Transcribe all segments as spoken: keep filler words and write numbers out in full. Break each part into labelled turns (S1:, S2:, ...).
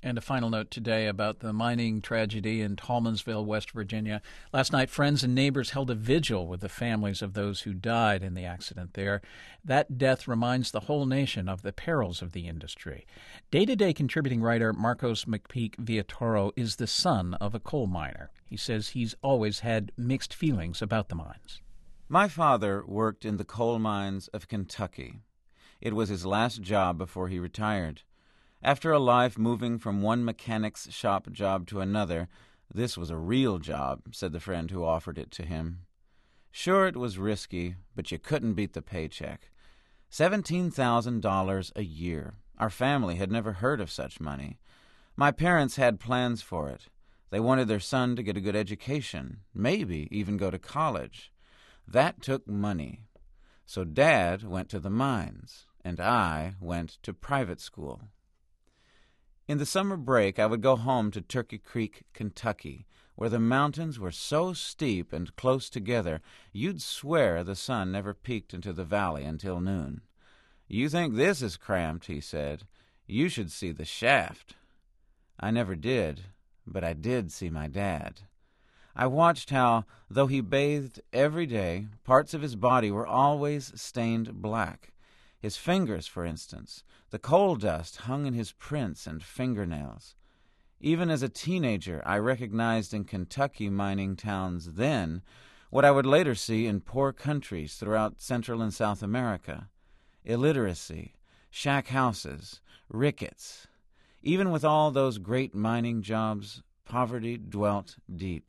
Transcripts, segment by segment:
S1: And a final note today about the mining tragedy in Tallmansville, West Virginia. Last night, friends and neighbors held a vigil with the families of those who died in the accident there. That death reminds the whole nation of the perils of the industry. Day-to-day contributing writer Marcos McPeak Villatoro is the son of a coal miner. He says he's always had mixed feelings about the mines.
S2: My father worked in the coal mines of Kentucky. It was his last job before he retired. After a life moving from one mechanic's shop job to another, this was a real job, said the friend who offered it to him. Sure, it was risky, but you couldn't beat the paycheck. Seventeen thousand dollars a year. Our family had never heard of such money. My parents had plans for it. They wanted their son to get a good education, maybe even go to college. That took money. So Dad went to the mines, and I went to private school. In the summer break, I would go home to Turkey Creek, Kentucky, where the mountains were so steep and close together, you'd swear the sun never peeked into the valley until noon. "You think this is cramped," he said. "You should see the shaft." I never did, but I did see my dad. I watched how, though he bathed every day, parts of his body were always stained black. His fingers, for instance. The coal dust hung in his prints and fingernails. Even as a teenager, I recognized in Kentucky mining towns then what I would later see in poor countries throughout Central and South America. Illiteracy, shack houses, rickets. Even with all those great mining jobs, poverty dwelt deep.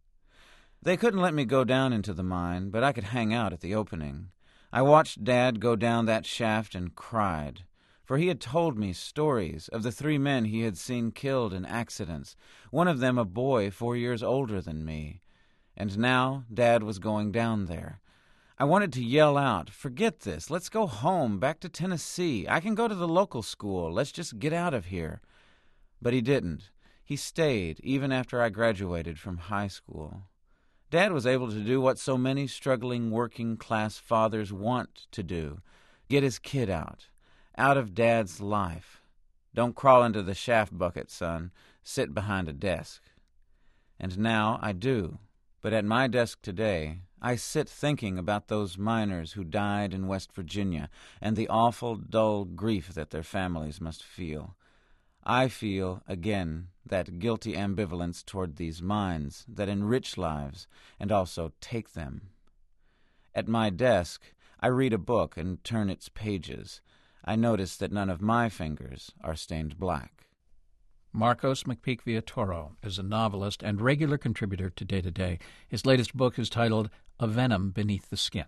S2: They couldn't let me go down into the mine, but I could hang out at the opening. I watched Dad go down that shaft and cried, for he had told me stories of the three men he had seen killed in accidents, one of them a boy four years older than me. And now Dad was going down there. I wanted to yell out, "Forget this, let's go home, back to Tennessee. I can go to the local school, let's just get out of here." But he didn't. He stayed, even after I graduated from high school. Dad was able to do what so many struggling working-class fathers want to do, get his kid out, out of Dad's life. Don't crawl into the shaft bucket, son. Sit behind a desk. And now I do. But at my desk today, I sit thinking about those miners who died in West Virginia and the awful, dull grief that their families must feel. I feel, again, that guilty ambivalence toward these mines that enrich lives and also take them. At my desk, I read a book and turn its pages. I notice that none of my fingers are stained black.
S1: Marcos McPeak Villatoro is a novelist and regular contributor to Day to Day. His latest book is titled A Venom Beneath the Skin.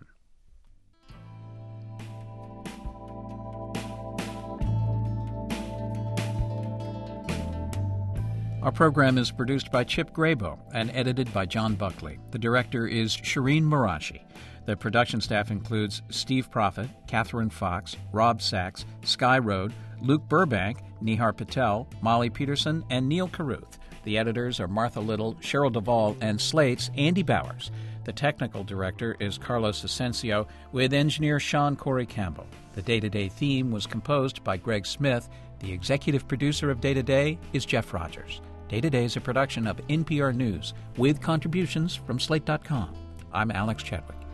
S1: Our program is produced by Chip Graybo and edited by John Buckley. The director is Shireen Marashi. The production staff includes Steve Prophet, Catherine Fox, Rob Sachs, Sky Road, Luke Burbank, Nihar Patel, Molly Peterson, and Neil Carruth. The editors are Martha Little, Cheryl Duvall, and Slate's Andy Bowers. The technical director is Carlos Asensio, with engineer Sean Corey Campbell. The Day-to-Day theme was composed by Greg Smith. The executive producer of Day-to-Day is Jeff Rogers. Day-to-Day is a production of N P R News with contributions from Slate dot com. I'm Alex Chadwick.